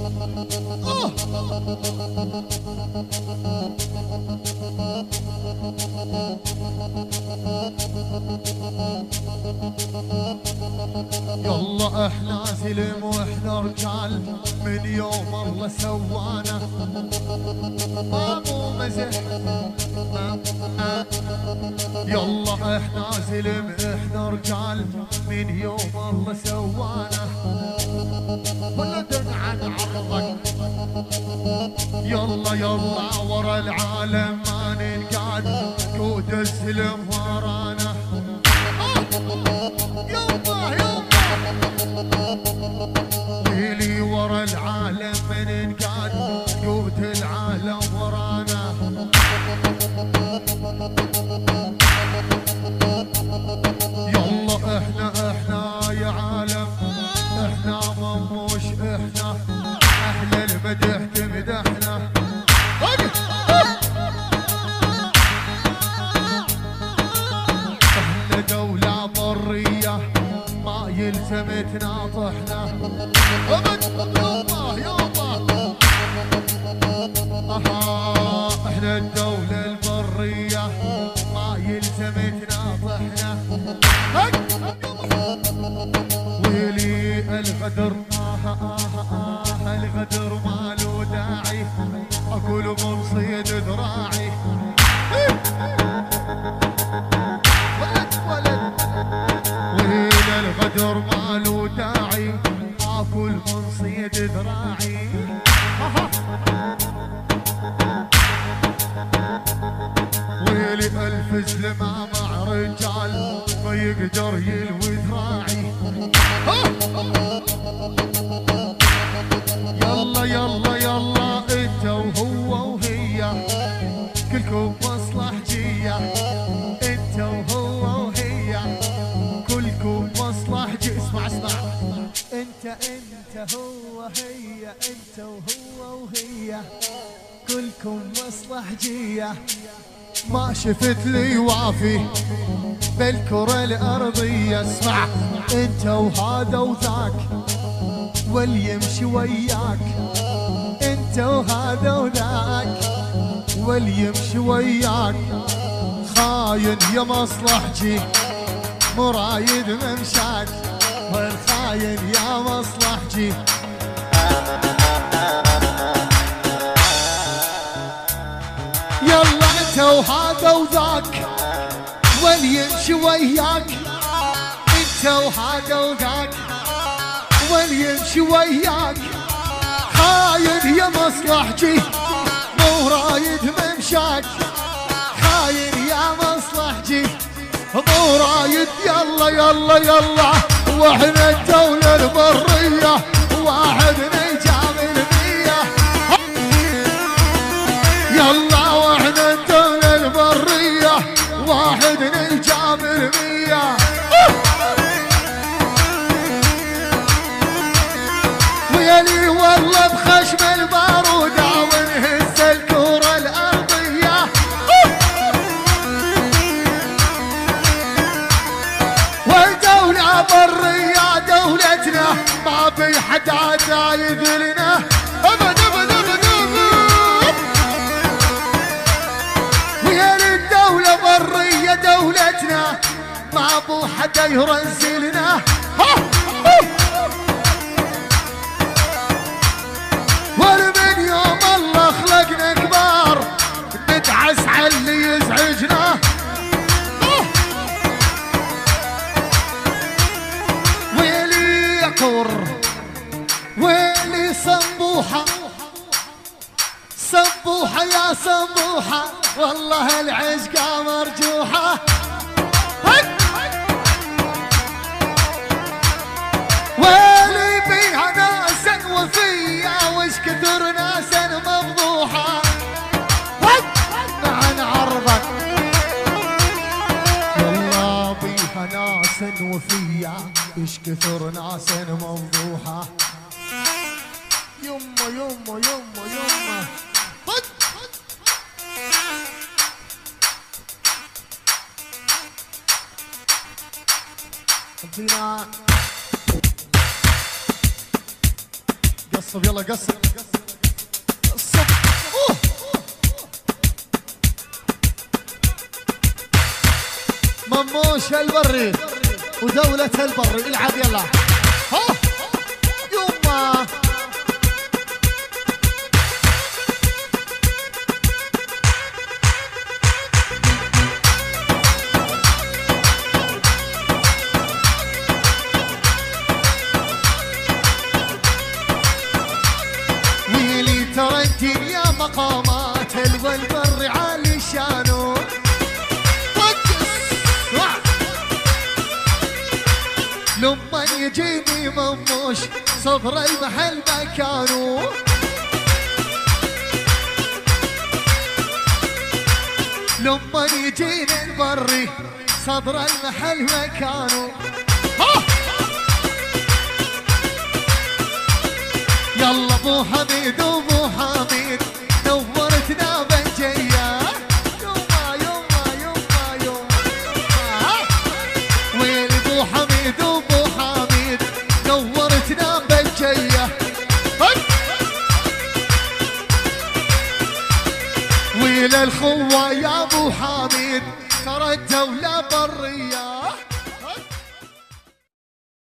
يلا احنا زلم واحنا رجال من يوم الله سوانا ما مو مزح. يلا احنا زلم احنا رجال من يوم الله سوانا ولد عن عرضك. يلا يلا ورا العالم ما ننقعد كود الزلم ورانا. يلا يلا ويلي ورا العالم ما ننقعد كود العالم ورانا. يلا احنا يا عالم احنا مموش احنا احلى المدح تمدحنا. احنا دولة برية ما يلزم تناطحنا. يابا يابا احنا الدولة البرية ما يلزم تناطحنا. ويلي الغدر الغدر ما له داعي اقول من صيد ذراعي. ولد ولد ويلي الغدر ما له داعي اكل من صيد ذراعي. ويلي الف زلمة مع رجال ما يقدر يلوي ذراعي. يلا يلا يلا انت وهو وهي كلكم مصلحجية. انت وهو وهي كلكم مصلحجية. اسمع اسمع انت هو هي انت وهو وهي كلكم مصلحجية. ما شفت لي وافي بالكرة الأرضية. اسمع انت وهذا وذاك واللي يمشي وياك. انت وهذا وذاك واللي يمشي وياك خاين يا مصلحجي مرايد ممشاك. والخاين يا مصلحجي. يلا انت وهذا وذاك واللي يمشي وياك. انت وهذا وذاك واللي يمشي وياك خاين يا مصلحجي مو رايد ممشاك. خاين يا مصلحجي مو رايد. يلا يلا يلا واحنا الدولة البرية واحد نجامل بيه. يلا واحنا الدولة البرية واحد نجامل بيه. ويلي والله بخشم البارودة ونهز الكرة الأرضية. والدولة برية دولتنا ما بي حدا دايد لنا أبد أبد أبد أبد. ويلي الدولة برية دولتنا ما بو حدا يرزلنا. ومن يوم الله خلقنا كبار ندعس على اللي يزعجنا. ويلي يقر ويلي صبوحة صبوحة يا صبوحة والله العشقة مرجوحة. ويلي بيها ناس وفية وش كثر ناس مفضوحة. عن عرضك والله بيها ناس وفية وش كثر ناس مفضوحة. يما يما يما يما قصب يلا قصب قصب. مموش البري ودولة البري العب يلا. ها يما ويلي ترى الدنيا مقامات البري عالي شانو. لما يجيني مموش صدر المحل مكانه. لما يجيني البري صدر المحل مكانه. يلا ابو حميد وابو حميد نورتنا بنجيه. يما يما يما يما ويل ابو حميد وابو حميد نورتنا بنجيه. ويل الخوه يا ابو حميد ترى الدوله بريه.